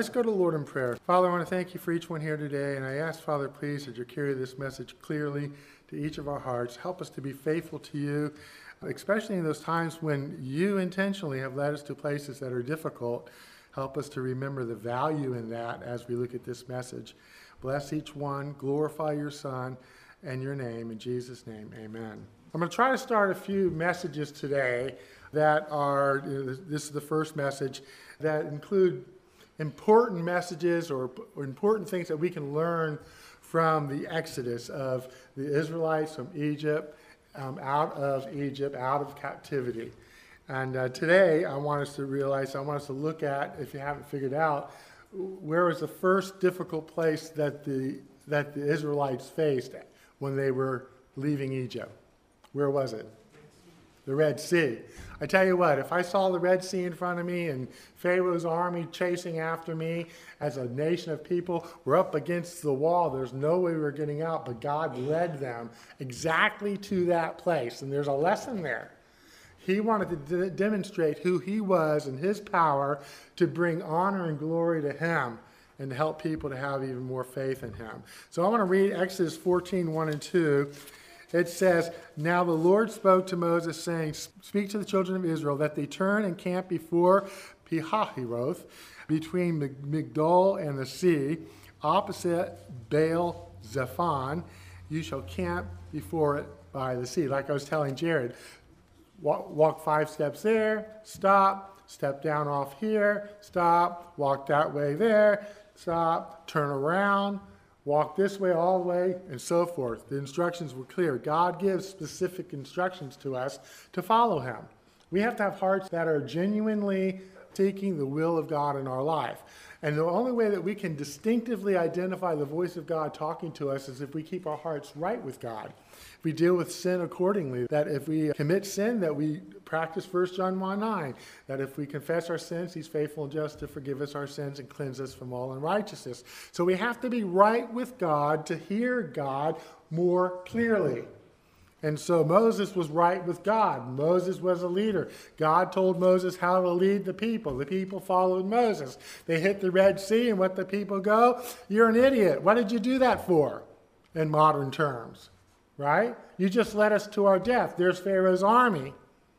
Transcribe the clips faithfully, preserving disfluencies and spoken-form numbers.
Let's go to the Lord in prayer. Father, I want to thank you for each one here today, and I ask, Father, please, that you carry this message clearly to each of our hearts. Help us to be faithful to you, especially in those times when you intentionally have led us to places that are difficult. Help us to remember the value in that as we look at this message. Bless each one, glorify your Son and your name. In Jesus' name, amen. I'm going to try to start a few messages today that are, this is the first message, that include important messages or, or important things that we can learn from the exodus of the Israelites from Egypt, um, out of Egypt, out of captivity. And uh, today I want us to realize, I want us to look at, if you haven't figured out, where was the first difficult place that the that the Israelites faced when they were leaving Egypt? Where was it? The Red Sea. I tell you what, if I saw the Red Sea in front of me and Pharaoh's army chasing after me as a nation of people, we're up against the wall. There's no way we're getting out, but God led them exactly to that place. And there's a lesson there. He wanted to de- demonstrate who he was and his power to bring honor and glory to him and to help people to have even more faith in him. So I want to read Exodus fourteen, one and two. It says, "Now the Lord spoke to Moses, saying, Speak to the children of Israel, that they turn and camp before Pihahiroth, between Migdol and the sea, opposite Baal Zephon. You shall camp before it by the sea." Like I was telling Jared, walk, walk five steps there, stop, step down off here, stop, walk that way there, stop, turn around, walk this way all the way, and so forth. The instructions were clear. God gives specific instructions to us to follow him. We have to have hearts that are genuinely seeking the will of God in our life. And the only way that we can distinctively identify the voice of God talking to us is if we keep our hearts right with God. If we deal with sin accordingly, that if we commit sin, that we practice First John one nine, that if we confess our sins, he's faithful and just to forgive us our sins and cleanse us from all unrighteousness. So we have to be right with God to hear God more clearly. And so Moses was right with God. Moses was a leader. God told Moses how to lead the people. The people followed Moses. They hit the Red Sea, and what the people go? You're an idiot. What did you do that for? In modern terms, right? You just led us to our death. There's Pharaoh's army.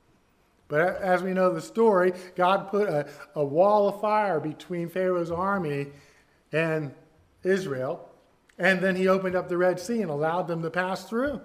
But as we know the story, God put a, a wall of fire between Pharaoh's army and Israel, and then he opened up the Red Sea and allowed them to pass through.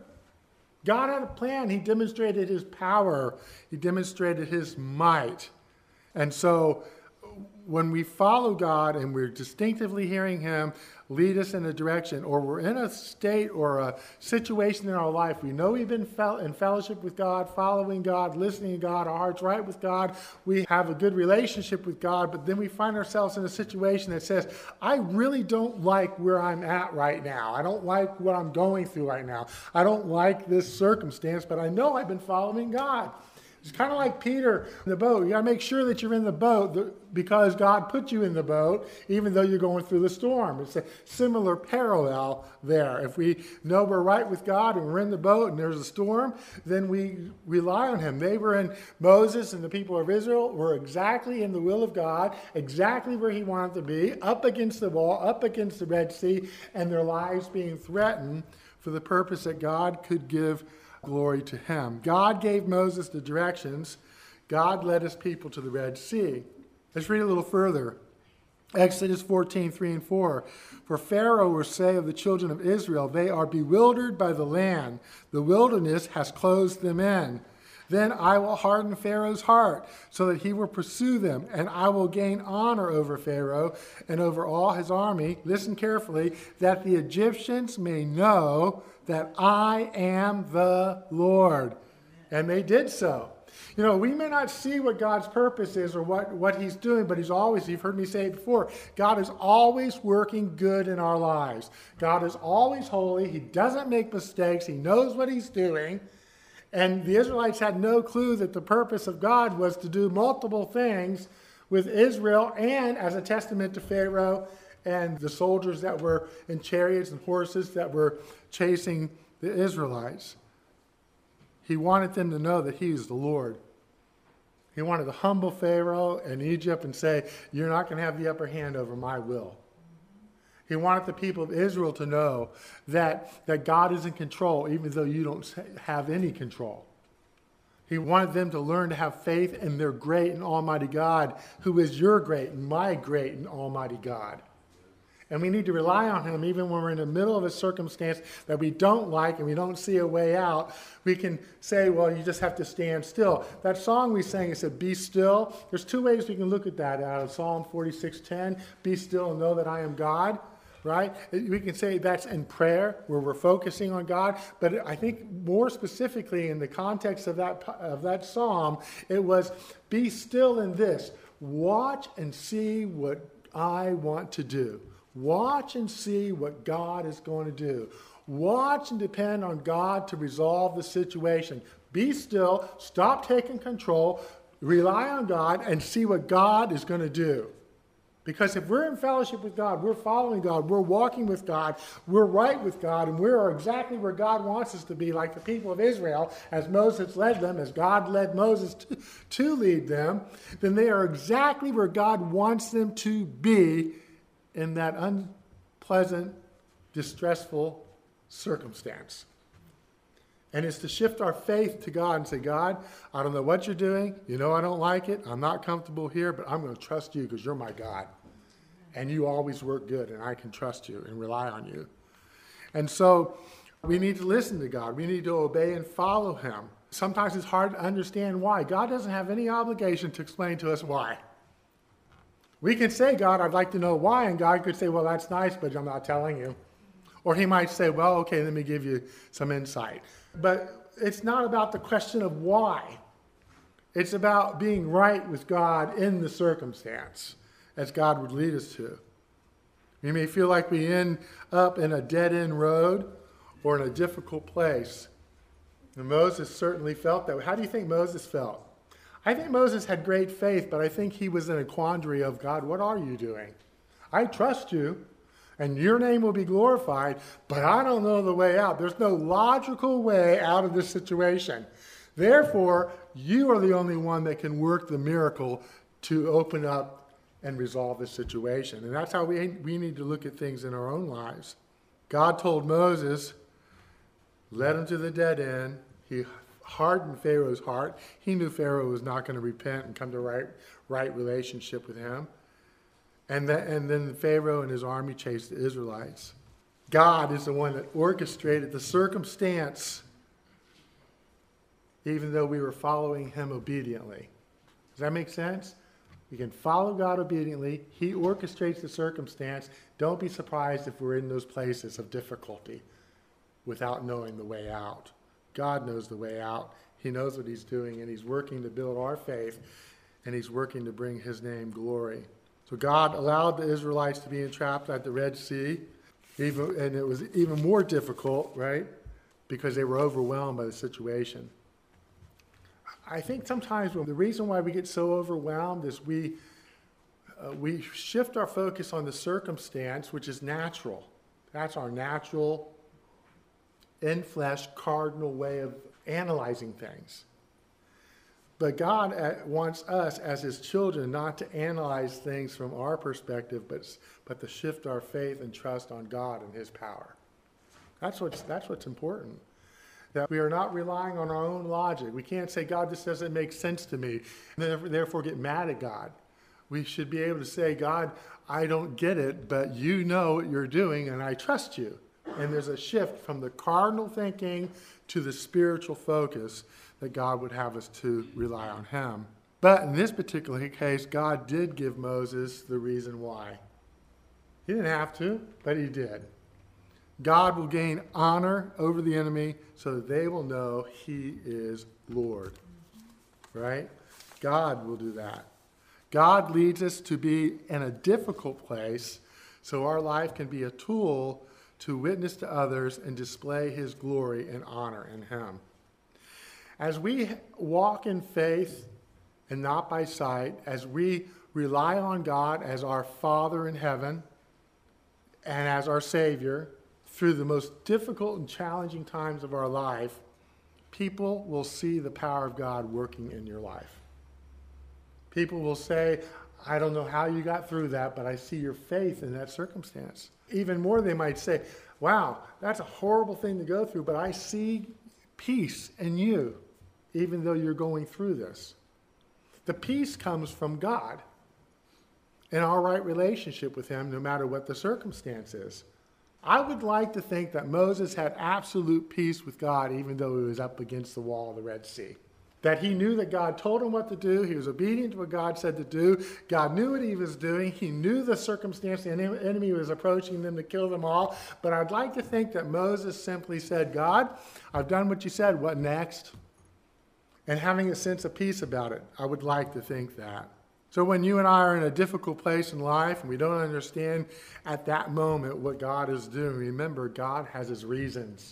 God had a plan. He demonstrated his power. He demonstrated his might. And so when we follow God and we're distinctively hearing him lead us in a direction, or we're in a state or a situation in our life, we know we've been in fellowship with God, following God, listening to God, our heart's right with God, we have a good relationship with God, but then we find ourselves in a situation that says, I really don't like where I'm at right now. I don't like what I'm going through right now. I don't like this circumstance, but I know I've been following God. It's kind of like Peter in the boat. You got to make sure that you're in the boat because God put you in the boat, even though you're going through the storm. It's a similar parallel there. If we know we're right with God and we're in the boat and there's a storm, then we rely on him. They were in, Moses and the people of Israel were exactly in the will of God, exactly where he wanted to be, up against the wall, up against the Red Sea, and their lives being threatened for the purpose that God could give glory to him. God gave Moses the directions. God led his people to the Red Sea. Let's read a little further. Exodus fourteen, three and four. For Pharaoh will say of the children of Israel, they are bewildered by the land. The wilderness has closed them in. Then I will harden Pharaoh's heart so that he will pursue them, and I will gain honor over Pharaoh and over all his army. Listen carefully, that the Egyptians may know that I am the Lord. And they did so. You know, we may not see what God's purpose is or what, what he's doing, but he's always, you've heard me say it before, God is always working good in our lives. God is always holy. He doesn't make mistakes. He knows what he's doing. And the Israelites had no clue that the purpose of God was to do multiple things with Israel and as a testament to Pharaoh and the soldiers that were in chariots and horses that were chasing the Israelites. He wanted them to know that he is the Lord. He wanted to humble Pharaoh and Egypt and say, you're not going to have the upper hand over my will. He wanted the people of Israel to know that, that God is in control, even though you don't have any control. He wanted them to learn to have faith in their great and almighty God, who is your great and my great and almighty God. And we need to rely on him even when we're in the middle of a circumstance that we don't like and we don't see a way out. We can say, well, you just have to stand still. That song we sang, it said, be still. There's two ways we can look at that out of Psalm forty-six ten. Be still and know that I am God. Right? We can say that's in prayer where we're focusing on God. But I think more specifically in the context of that, of that psalm, it was be still in this. Watch and see what I want to do. Watch and see what God is going to do. Watch and depend on God to resolve the situation. Be still, stop taking control, rely on God, and see what God is going to do. Because if we're in fellowship with God, we're following God, we're walking with God, we're right with God, and we're exactly where God wants us to be, like the people of Israel, as Moses led them, as God led Moses to, to lead them, then they are exactly where God wants them to be in that unpleasant, distressful circumstance. And it's to shift our faith to God and say, God, I don't know what you're doing. You know I don't like it. I'm not comfortable here, but I'm going to trust you because you're my God. And you always work good, and I can trust you and rely on you. And so we need to listen to God. We need to obey and follow him. Sometimes it's hard to understand why. God doesn't have any obligation to explain to us why. We can say, God, I'd like to know why, and God could say, well, that's nice, but I'm not telling you. Or he might say, well, okay, let me give you some insight. But it's not about the question of why. It's about being right with God in the circumstance, as God would lead us to. We may feel like we end up in a dead-end road or in a difficult place. And Moses certainly felt that way. How do you think Moses felt? I think Moses had great faith, but I think he was in a quandary of, God, what are you doing? I trust you, and your name will be glorified, but I don't know the way out. There's no logical way out of this situation. Therefore, you are the only one that can work the miracle to open up and resolve this situation. And that's how we, we need to look at things in our own lives. God told Moses, led him to the dead end. He hardened Pharaoh's heart. He knew Pharaoh was not going to repent and come to right, right relationship with him. And, that, and then Pharaoh and his army chased the Israelites. God is the one that orchestrated the circumstance, even though we were following him obediently. Does that make sense? We can follow God obediently. He orchestrates the circumstance. Don't be surprised if we're in those places of difficulty without knowing the way out. God knows the way out. He knows what he's doing, and he's working to build our faith, and he's working to bring his name glory. So God allowed the Israelites to be entrapped at the Red Sea, even, and it was even more difficult, right, because they were overwhelmed by the situation. I think sometimes the reason why we get so overwhelmed is we, uh, we shift our focus on the circumstance, which is natural. That's our natural, in-flesh, cardinal way of analyzing things. But God wants us as his children not to analyze things from our perspective, but, but to shift our faith and trust on God and his power. That's what's, that's what's important. That we are not relying on our own logic. We can't say, God, this doesn't make sense to me, and therefore get mad at God. We should be able to say, God, I don't get it, but you know what you're doing, and I trust you. And there's a shift from the cardinal thinking to the spiritual focus that God would have us to rely on him. But in this particular case, God did give Moses the reason why. He didn't have to, but he did. God will gain honor over the enemy so that they will know he is Lord. Right? God will do that. God leads us to be in a difficult place so our life can be a tool to witness to others and display his glory and honor in him. As we walk in faith and not by sight, as we rely on God as our Father in heaven and as our Savior through the most difficult and challenging times of our life, people will see the power of God working in your life. People will say, I don't know how you got through that, but I see your faith in that circumstance. Even more, they might say, wow, that's a horrible thing to go through, but I see peace in you, even though you're going through this. The peace comes from God and our right relationship with him, no matter what the circumstance is. I would like to think that Moses had absolute peace with God, even though he was up against the wall of the Red Sea. That he knew that God told him what to do. He was obedient to what God said to do. God knew what he was doing. He knew the circumstance. The enemy was approaching them to kill them all. But I'd like to think that Moses simply said, God, I've done what you said. What next? And having a sense of peace about it. I would like to think that. So when you and I are in a difficult place in life and we don't understand at that moment what God is doing, remember, God has his reasons.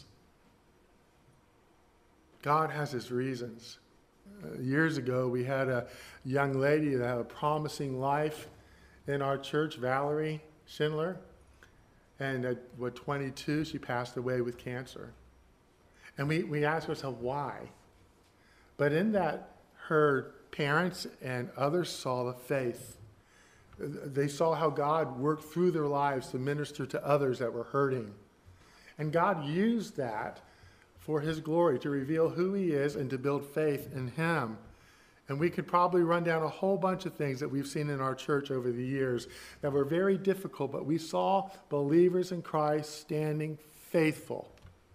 God has his reasons. Uh, years ago, we had a young lady that had a promising life in our church, Valerie Schindler. And at what, twenty-two, she passed away with cancer. And we, we asked ourselves, why? But in that, her parents and others saw the faith. They saw how God worked through their lives to minister to others that were hurting. And God used that for his glory, to reveal who he is and to build faith in him. And we could probably run down a whole bunch of things that we've seen in our church over the years that were very difficult, but we saw believers in Christ standing faithful,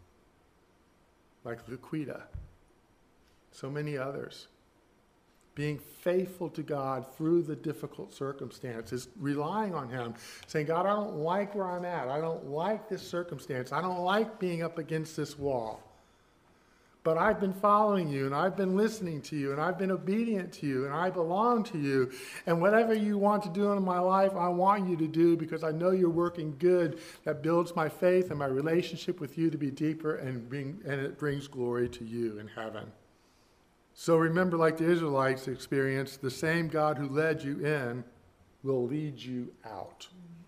like Laquita, so many others, being faithful to God through the difficult circumstances, relying on him, saying, God, I don't like where I'm at. I don't like this circumstance. I don't like being up against this wall. But I've been following you, and I've been listening to you, and I've been obedient to you, and I belong to you. And whatever you want to do in my life, I want you to do, because I know you're working good that builds my faith and my relationship with you to be deeper, and, bring, and it brings glory to you in heaven. So remember, like the Israelites experienced, the same God who led you in will lead you out.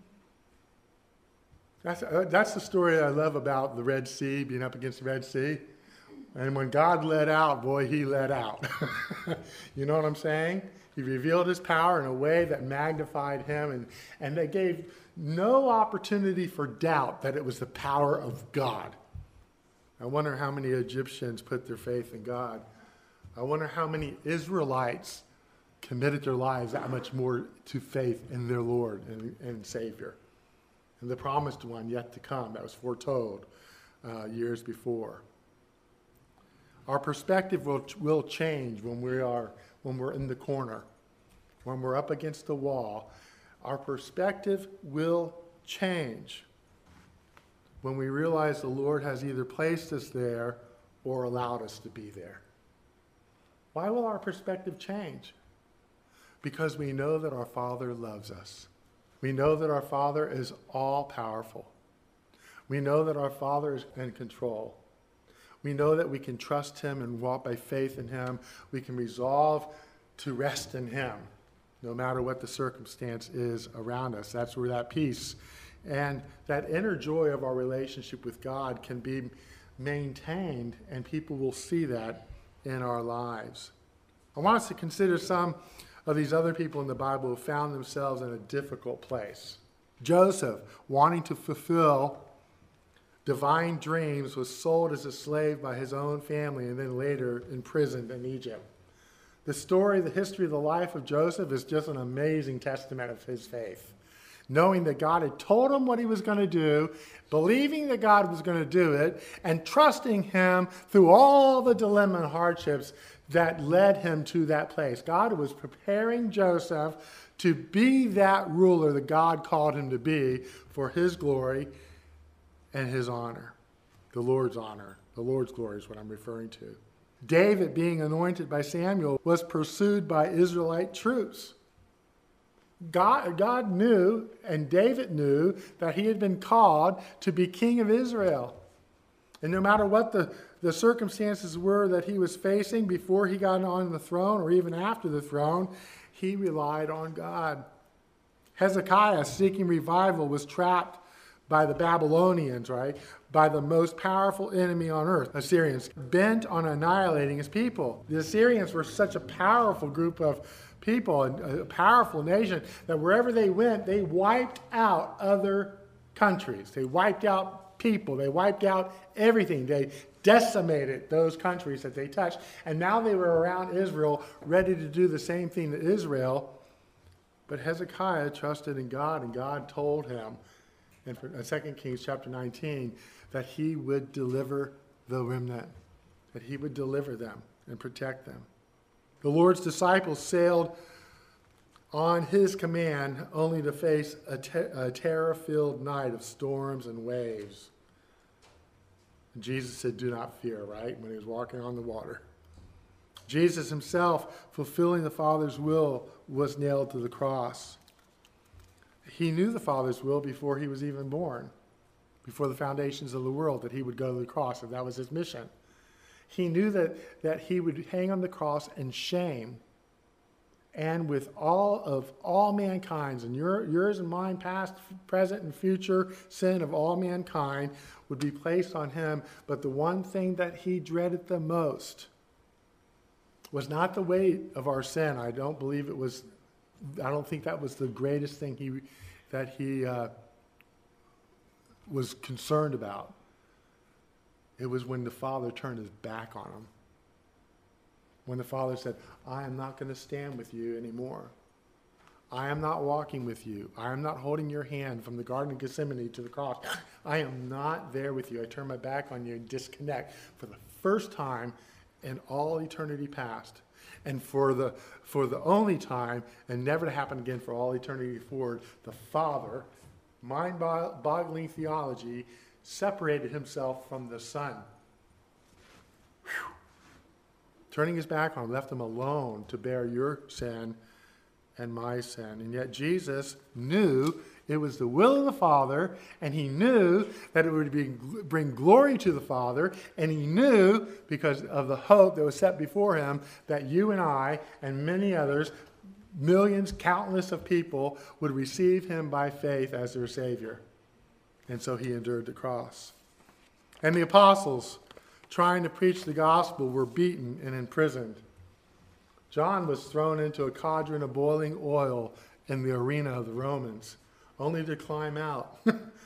That's, uh, that's the story I love about the Red Sea, being up against the Red Sea. And when God led out, boy, he led out. You know what I'm saying? He revealed his power in a way that magnified him, and, and they gave no opportunity for doubt that it was the power of God. I wonder how many Egyptians put their faith in God. I wonder how many Israelites committed their lives that much more to faith in their Lord and, and Savior. And the promised one yet to come that was foretold uh, years before. Our perspective will, will change when we are when we're in the corner, when we're up against the wall. Our perspective will change when we realize the Lord has either placed us there or allowed us to be there. Why will our perspective change? Because we know that our Father loves us. We know that our Father is all-powerful. We know that our Father is in control. We know that we can trust him and walk by faith in him. We can resolve to rest in him, no matter what the circumstance is around us. That's where that peace and that inner joy of our relationship with God can be maintained, and people will see that in our lives. I want us to consider some of these other people in the Bible who found themselves in a difficult place. Joseph, wanting to fulfill divine dreams, was sold as a slave by his own family and then later imprisoned in Egypt. The story, the history of the life of Joseph is just an amazing testament of his faith. Knowing that God had told him what he was going to do, believing that God was going to do it, and trusting him through all the dilemma and hardships that led him to that place. God was preparing Joseph to be that ruler that God called him to be for his glory and his honor, the Lord's honor. The Lord's glory is what I'm referring to. David, being anointed by Samuel, was pursued by Israelite troops. God, God knew, and David knew, that he had been called to be king of Israel. And no matter what the, the circumstances were that he was facing before he got on the throne or even after the throne, he relied on God. Hezekiah, seeking revival, was trapped by the Babylonians, right? By the most powerful enemy on earth, Assyrians, bent on annihilating his people. The Assyrians were such a powerful group of people, and a powerful nation, that wherever they went, they wiped out other countries. They wiped out people. They wiped out everything. They decimated those countries that they touched. And now they were around Israel, ready to do the same thing to Israel. But Hezekiah trusted in God, and God told him in Second Kings chapter nineteen that he would deliver the remnant, that he would deliver them and protect them. The Lord's disciples sailed on his command only to face a, te- a terror-filled night of storms and waves. And Jesus said, "Do not fear," right? When he was walking on the water. Jesus himself, fulfilling the Father's will, was nailed to the cross. He knew the Father's will before he was even born, before the foundations of the world, that he would go to the cross, and that was his mission. He knew that, that he would hang on the cross in shame, and with all of all mankind's, and your, yours and mine, past, present, and future sin of all mankind would be placed on him. But the one thing that he dreaded the most was not the weight of our sin. I don't believe it was, I don't think that was the greatest thing he that he uh, was concerned about. It was when the Father turned his back on him. When the Father said, "I am not going to stand with you anymore. I am not walking with you. I am not holding your hand from the Garden of Gethsemane to the cross. I am not there with you. I turn my back on you and disconnect." For the first time in all eternity past, and for the for the only time, and never to happen again for all eternity forward, the Father, mind-boggling theology, separated himself from the Son. Whew. Turning his back on him, left him alone to bear your sin and my sin. And yet Jesus knew it was the will of the Father, and he knew that it would be, bring glory to the Father, and he knew, because of the hope that was set before him, that you and I and many others, millions, countless of people, would receive him by faith as their Savior. And so he endured the cross. And the apostles, trying to preach the gospel, were beaten and imprisoned. John was thrown into a cauldron of boiling oil in the arena of the Romans, only to climb out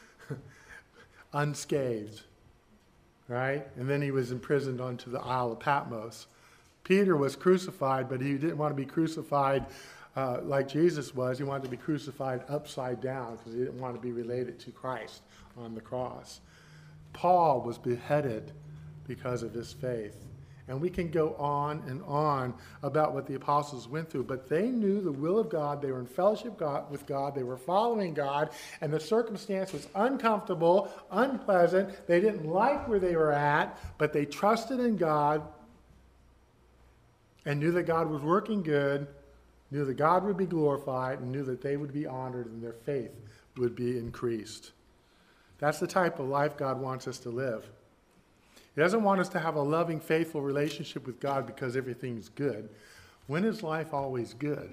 unscathed, right? And then he was imprisoned onto the Isle of Patmos. Peter was crucified, but he didn't want to be crucified uh, like Jesus was. He wanted to be crucified upside down because he didn't want to be related to Christ on the cross. Paul was beheaded because of his faith. And we can go on and on about what the apostles went through, but they knew the will of God. They were in fellowship God, with God. They were following God, and the circumstance was uncomfortable, unpleasant. They didn't like where they were at, but they trusted in God and knew that God was working good, knew that God would be glorified, and knew that they would be honored and their faith would be increased. That's the type of life God wants us to live. He doesn't want us to have a loving, faithful relationship with God because everything's good. When is life always good?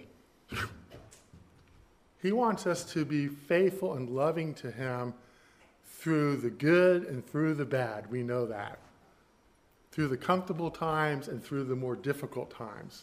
He wants us to be faithful and loving to him through the good and through the bad. We know that. Through the comfortable times and through the more difficult times.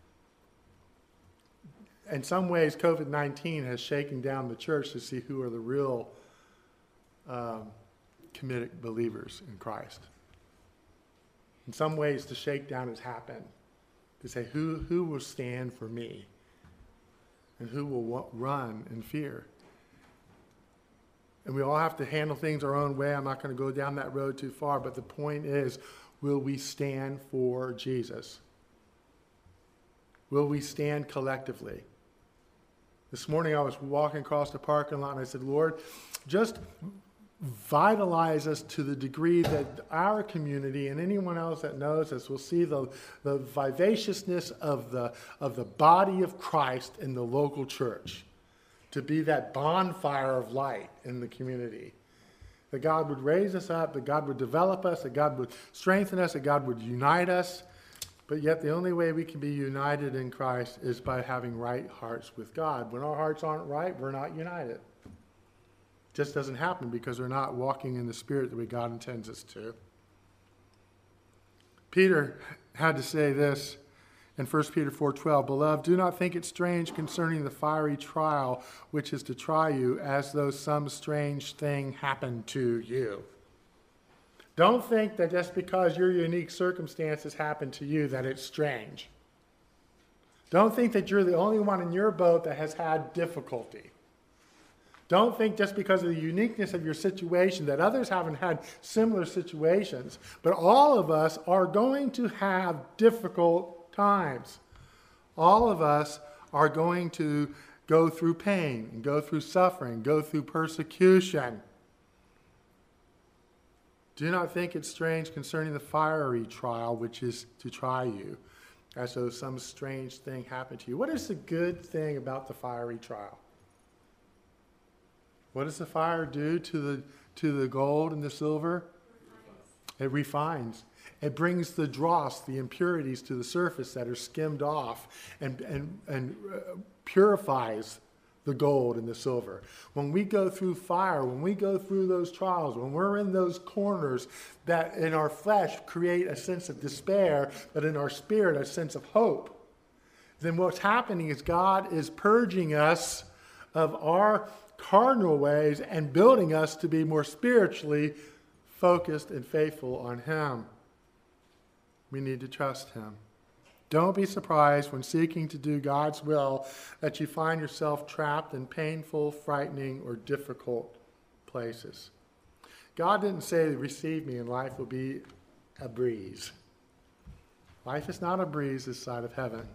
In some ways, covid nineteen has shaken down the church to see who are the real um, committed believers in Christ. In some ways, the shakedown has happened to say, who, who will stand for me? And who will run in fear? And we all have to handle things our own way. I'm not going to go down that road too far, but the point is, will we stand for Jesus? Will we stand collectively? This morning I was walking across the parking lot and I said, Lord, just vitalize us to the degree that our community and anyone else that knows us will see the, the vivaciousness of the, of the body of Christ in the local church, to be that bonfire of light in the community. That God would raise us up, that God would develop us, that God would strengthen us, that God would unite us. But yet the only way we can be united in Christ is by having right hearts with God. When our hearts aren't right, we're not united. Just doesn't happen because we're not walking in the Spirit the way God intends us to. Peter had to say this In First Peter four twelve, beloved, do not think it strange concerning the fiery trial which is to try you, as though some strange thing happened to you. Don't think that just because your unique circumstances happen to you that it's strange. Don't think that you're the only one in your boat that has had difficulty. Don't think just because of the uniqueness of your situation that others haven't had similar situations. But all of us are going to have difficult times. All of us are going to go through pain, and go through suffering, go through persecution. Do not think it strange concerning the fiery trial which is to try you, as though some strange thing happened to you. What is the good thing about the fiery trial? What does the fire do to the to the gold and the silver? It refines. It brings the dross, the impurities, to the surface that are skimmed off, and and and uh, purifies the gold and the silver. When we go through fire, when we go through those trials, when we're in those corners that in our flesh create a sense of despair, but in our spirit a sense of hope, then what's happening is God is purging us of our cardinal ways and building us to be more spiritually focused and faithful on Him. We need to trust Him. Don't be surprised when seeking to do God's will that you find yourself trapped in painful, frightening, or difficult places. God didn't say, receive me and life will be a breeze. Life is not a breeze this side of heaven.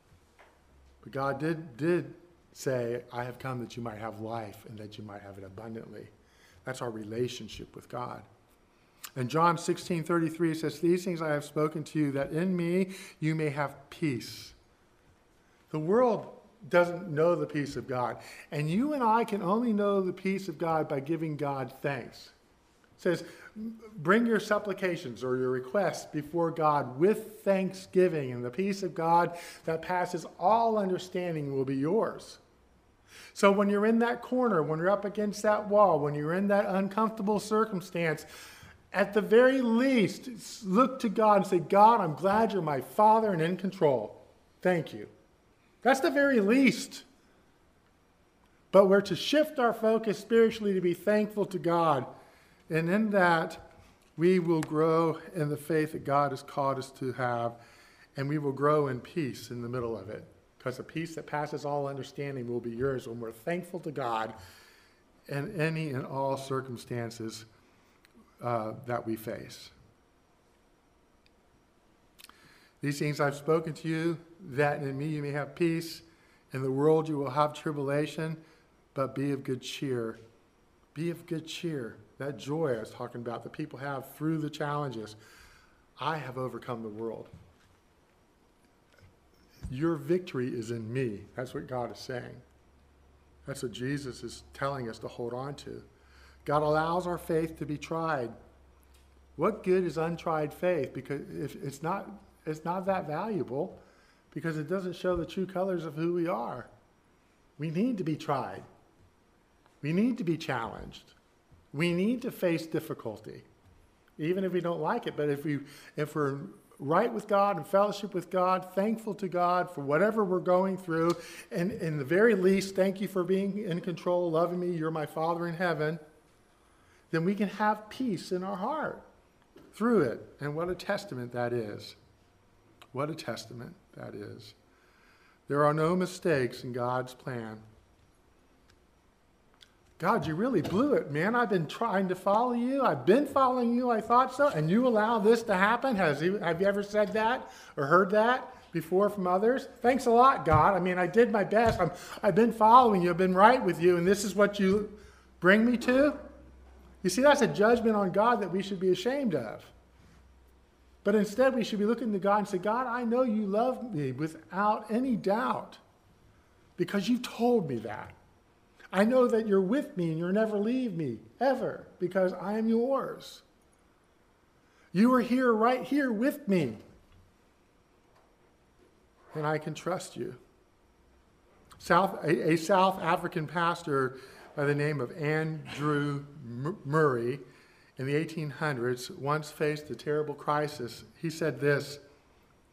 But God did, did say, I have come that you might have life and that you might have it abundantly. That's our relationship with God. And John sixteen thirty-three says, these things I have spoken to you, that in me you may have peace. The world doesn't know the peace of God. And you and I can only know the peace of God by giving God thanks. It says, bring your supplications or your requests before God with thanksgiving, and the peace of God that passes all understanding will be yours. So when you're in that corner, when you're up against that wall, when you're in that uncomfortable circumstance, at the very least, look to God and say, God, I'm glad you're my Father and in control. Thank you. That's the very least. But we're to shift our focus spiritually to be thankful to God. And in that, we will grow in the faith that God has called us to have, and we will grow in peace in the middle of it. Because the peace that passes all understanding will be yours when we're thankful to God in any and all circumstances uh, that we face. These things I've spoken to you, that in me you may have peace. In the world you will have tribulation, but be of good cheer. Be of good cheer. That joy I was talking about that people have through the challenges. I have overcome the world. Your victory is in me. That's what God is saying. That's what Jesus is telling us to hold on to. God allows our faith to be tried. What good is untried faith? Because if it's not, it's not that valuable, because it doesn't show the true colors of who we are. We need to be tried. We need to be challenged. We need to face difficulty, even if we don't like it. But if we, if we're right with God and fellowship with God, thankful to God for whatever we're going through, and in the very least, thank you for being in control, loving me, you're my Father in heaven, then we can have peace in our heart through it. And what a testament that is. What a testament that is. There are no mistakes in God's plan. God, you really blew it, man. I've been trying to follow you. I've been following you. I thought so. And you allow this to happen? Has he, have you ever said that or heard that before from others? Thanks a lot, God. I mean, I did my best. I'm, I've been following you. I've been right with you. And this is what you bring me to? You see, that's a judgment on God that we should be ashamed of. But instead, we should be looking to God and say, God, I know you love me without any doubt because you've told me that. I know that you're with me and you'll never leave me, ever, because I am yours. You are here, right here with me. And I can trust you. South, a, a South African pastor by the name of Andrew Murray in the eighteen hundreds once faced a terrible crisis. He said this,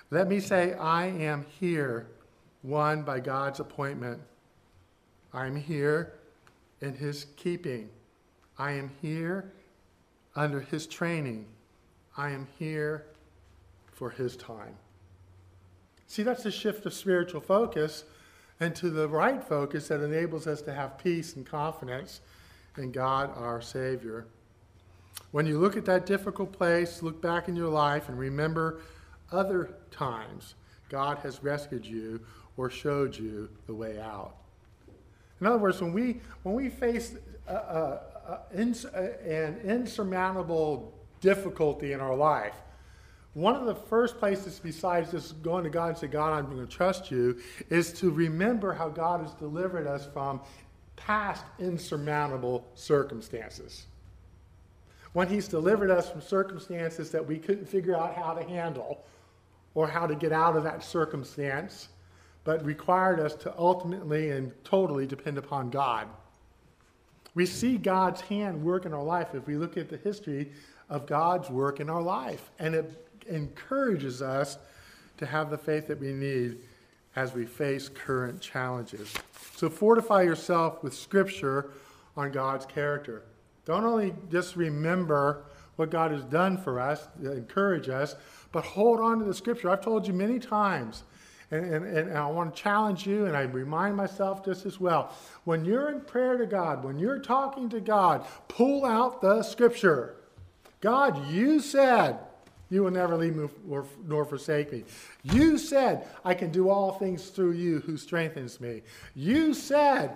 Let me say, I am here, one by God's appointment. I'm here in his keeping. I am here under his training. I am here for his time. See, that's a shift of spiritual focus into the right focus that enables us to have peace and confidence in God, our Savior. When you look at that difficult place, look back in your life and remember other times God has rescued you or showed you the way out. In other words, when we when we face a, a, a, ins, a, an insurmountable difficulty in our life, one of the first places besides just going to God and say, God, I'm going to trust you, is to remember how God has delivered us from past insurmountable circumstances. When he's delivered us from circumstances that we couldn't figure out how to handle or how to get out of that circumstance, but required us to ultimately and totally depend upon God. We see God's hand work in our life if we look at the history of God's work in our life. And it encourages us to have the faith that we need as we face current challenges. So fortify yourself with Scripture on God's character. Don't only just remember what God has done for us, to encourage us, but hold on to the Scripture. I've told you many times, and, and, and I want to challenge you, and I remind myself just as well. When you're in prayer to God, when you're talking to God, pull out the Scripture. God, you said, you will never leave me nor forsake me. You said, I can do all things through you who strengthens me. You said,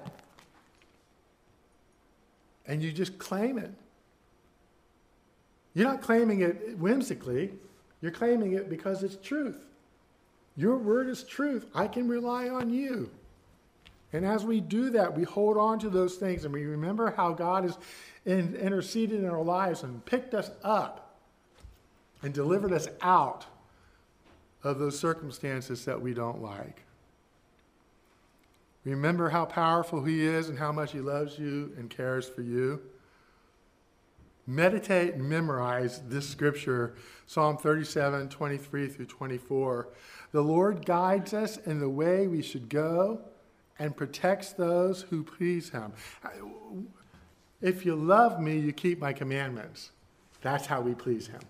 and you just claim it. You're not claiming it whimsically. You're claiming it because it's truth. Your word is truth. I can rely on you. And as we do that, we hold on to those things and we remember how God has in, interceded in our lives and picked us up and delivered us out of those circumstances that we don't like. Remember how powerful he is and how much he loves you and cares for you. Meditate and memorize this scripture, Psalm thirty-seven, twenty-three through twenty-four. The Lord guides us in the way we should go and protects those who please him. If you love me, you keep my commandments. That's how we please him.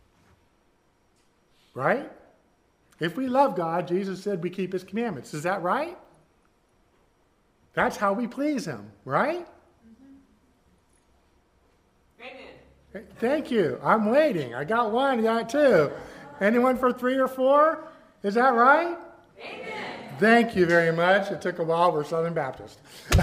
Right? If we love God, Jesus said we keep his commandments. Is that right? That's how we please him, right? Amen. Thank you. I'm waiting. I got one, you got two. Anyone for three or four? Is that right? Amen. Thank you very much. It took a while. We're Southern Baptist.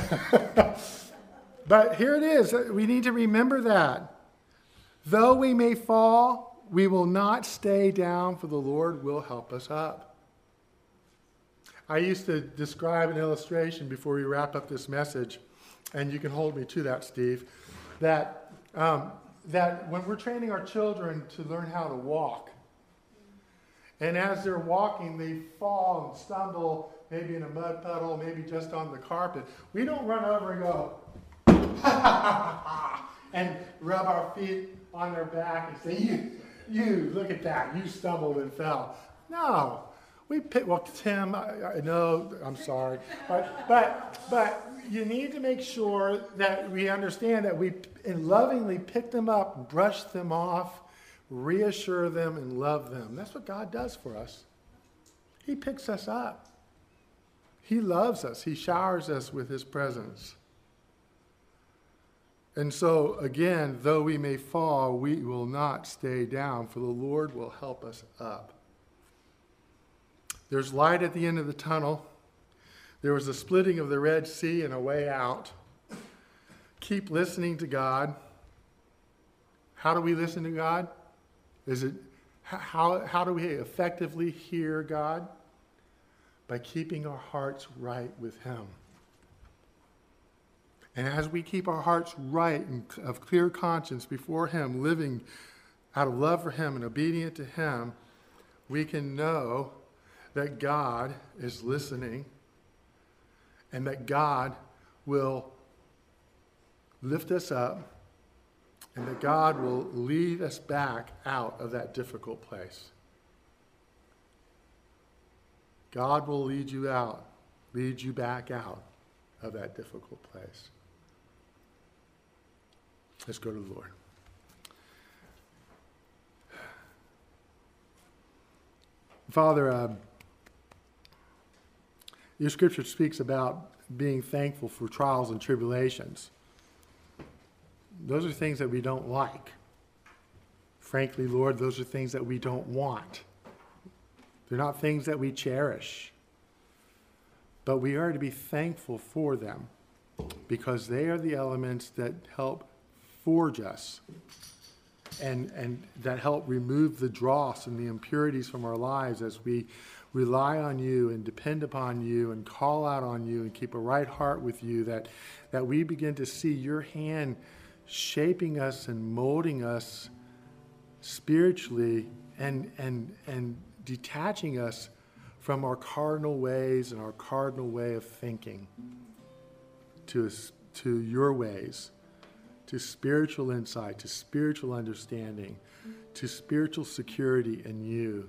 But here it is. We need to remember that. Though we may fall, we will not stay down, for the Lord will help us up. I used to describe an illustration before we wrap up this message, and you can hold me to that, Steve, that, um, that when we're training our children to learn how to walk, and as they're walking, they fall and stumble, maybe in a mud puddle, maybe just on the carpet. We don't run over and go, and rub our feet on their back and say, you, you, look at that, you stumbled and fell. No. We pick, well, Tim, I, I know, I'm sorry. But, but, but you need to make sure that we understand that we and lovingly pick them up, brush them off, reassure them, and love them. That's what God does for us. He picks us up. He loves us. He showers us with his presence. And so, again, though we may fall, we will not stay down, for the Lord will help us up. There's light at the end of the tunnel. There was a splitting of the Red Sea and a way out. Keep listening to God. How do we listen to God? Is it how, how do we effectively hear God? By keeping our hearts right with him. And as we keep our hearts right and of clear conscience before him, living out of love for him and obedient to him, we can know that God is listening and that God will lift us up and that God will lead us back out of that difficult place. God will lead you out, lead you back out of that difficult place. Let's go to the Lord. Father, uh, your scripture speaks about being thankful for trials and tribulations. Those are things that we don't like. Frankly, Lord, those are things that we don't want. They're not things that we cherish. But we are to be thankful for them because they are the elements that help forge us and, and that help remove the dross and the impurities from our lives as we rely on you and depend upon you and call out on you and keep a right heart with you, that, that we begin to see your hand shaping us and molding us spiritually and, and, and detaching us from our cardinal ways and our cardinal way of thinking to, to your ways, to spiritual insight, to spiritual understanding, to spiritual security in you.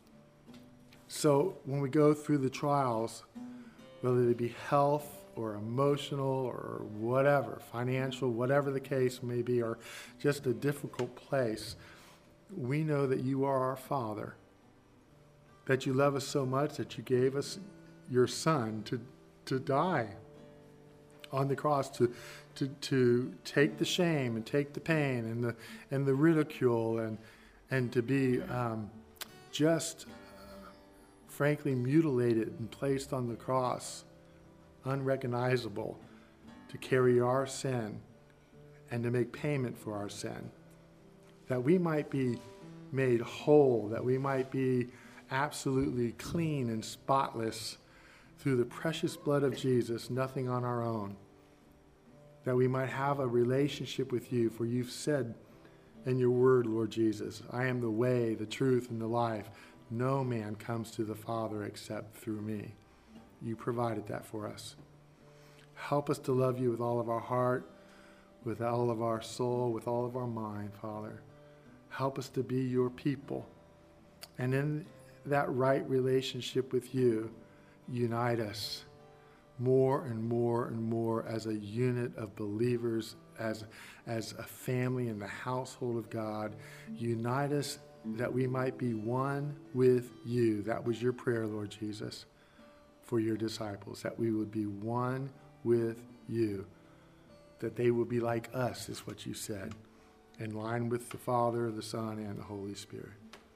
So when we go through the trials, whether they be health or emotional or whatever, financial, whatever the case may be, or just a difficult place, we know that you are our Father, that you love us so much that you gave us your Son to, to die on the cross, to, to, to take the shame and take the pain and the, and the ridicule and, and to be um, just, uh, frankly, mutilated and placed on the cross, unrecognizable, to carry our sin and to make payment for our sin, that we might be made whole, that we might be absolutely clean and spotless through the precious blood of Jesus, nothing on our own, that we might have a relationship with you, for you've said in your word, Lord Jesus, I am the way, the truth, and the life. No man comes to the Father except through me. You provided that for us. Help us to love you with all of our heart, with all of our soul, with all of our mind, Father. Help us to be your people. And in that right relationship with you, unite us more and more and more as a unit of believers, as, as a family in the household of God. Unite us that we might be one with you. That was your prayer, Lord Jesus, for your disciples, that we would be one with you, that they would be like us, is what you said, in line with the Father, the Son, and the Holy Spirit.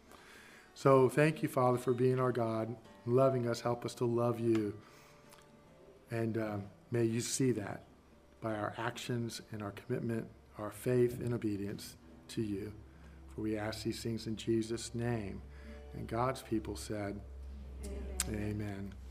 So thank you, Father, for being our God, loving us. Help us to love you. And um, may you see that by our actions and our commitment, our faith and obedience to you. For we ask these things in Jesus' name. And God's people said, Amen. Amen.